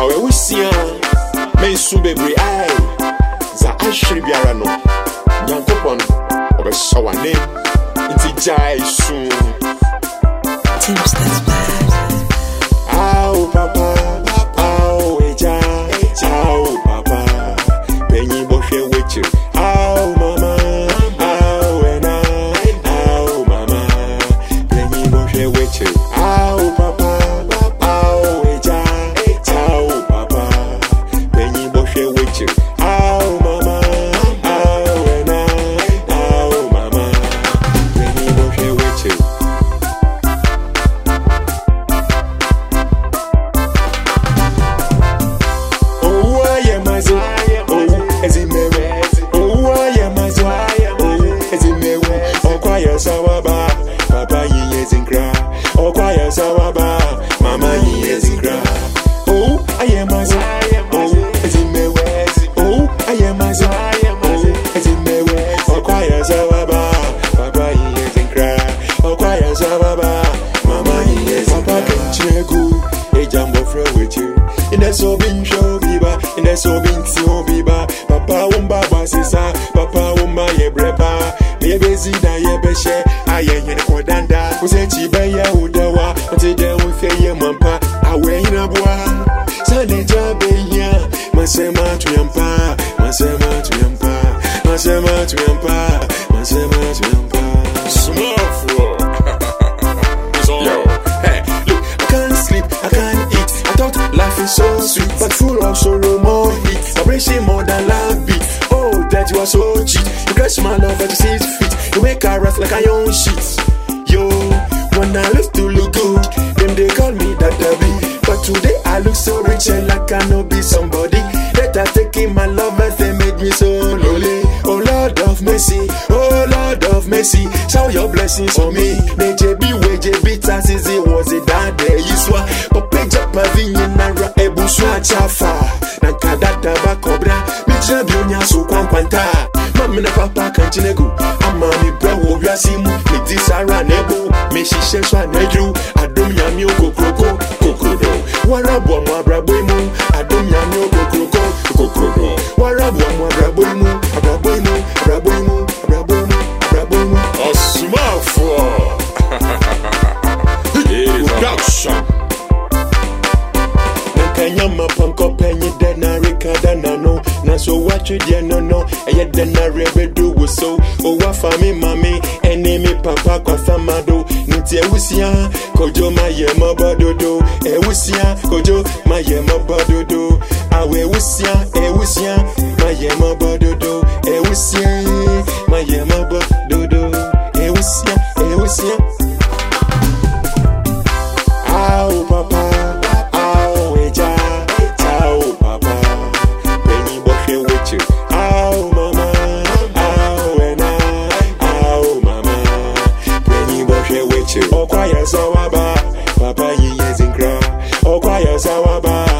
Awe wusia me subebri ai za ashiri biara no nyankopon obeso wane nti jai soon Tips that's bad. Au papa au eja au papa penyi boshe weche au mama au ena au mama penyi boshe weche au papa au eja au papa penyi boshe weche au mama au ena au mama penyi boshe weche Sawaba, Papa is in cry. Oh, quiet Sawaba, Mama is in cry. Oh, I am my oh, as in me ways. Oh, I am my oh, as in me ways. Oh, quiet Sawaba, Papa is in cry. Oh, quiet Sawaba, Mama is in cry. Papa can check a jumbo for with you. In the sobbing show, Biba, in the sobbing show, Biba. Papa Wumba Basisa, Papa Wumba Yebreba. Yebezi da yebeshe aye yene kodanda usechi baya udawa ntide unfeye mampa awe inabwa sane jabe ya masema tuyampa masema tuyampa masema tuyampa masema tuyampa small yo hey look I can't sleep I can't eat I thought life is so sweet but full of sorrow more heat vibration more than love beat oh that you are so cheap you catch my love but you see it fit you make her rough like iron sheets yo when I look to look good them they call me Dadabi but today I look so rich and like I know be somebody that are taking my love as they made me so lonely oh Lord of mercy oh Lord of mercy shower your blessings on me JB way JB tasses it was it that day you swear Popeja pavinye nara ebu swa chafa nankadata bakobra mitra bionya so kwampanta mama na papa kantinegu amami brawo wiasimu miti sara nebo me shishe swa neju adom nyami okokroko kokrodo warabu amu abraboimu adom nyami okokroko kokrodo warabu amu abraboimu abraboimu abraboimu abraboimu abraboimu osmafo production Kanyama panko penye dena rikada nano na so wachu dia no no eye dena rebedu wo so o wa fami mami enemy papa kwa samado nti ewusia kojo maye mobododo ewusia kojo maye mobododo awe ewusia maye mobododo ewusia maye mobododo ewusia au papa Oh, quiet Sawaba, Papa is in cry. Oh, quiet Sawaba.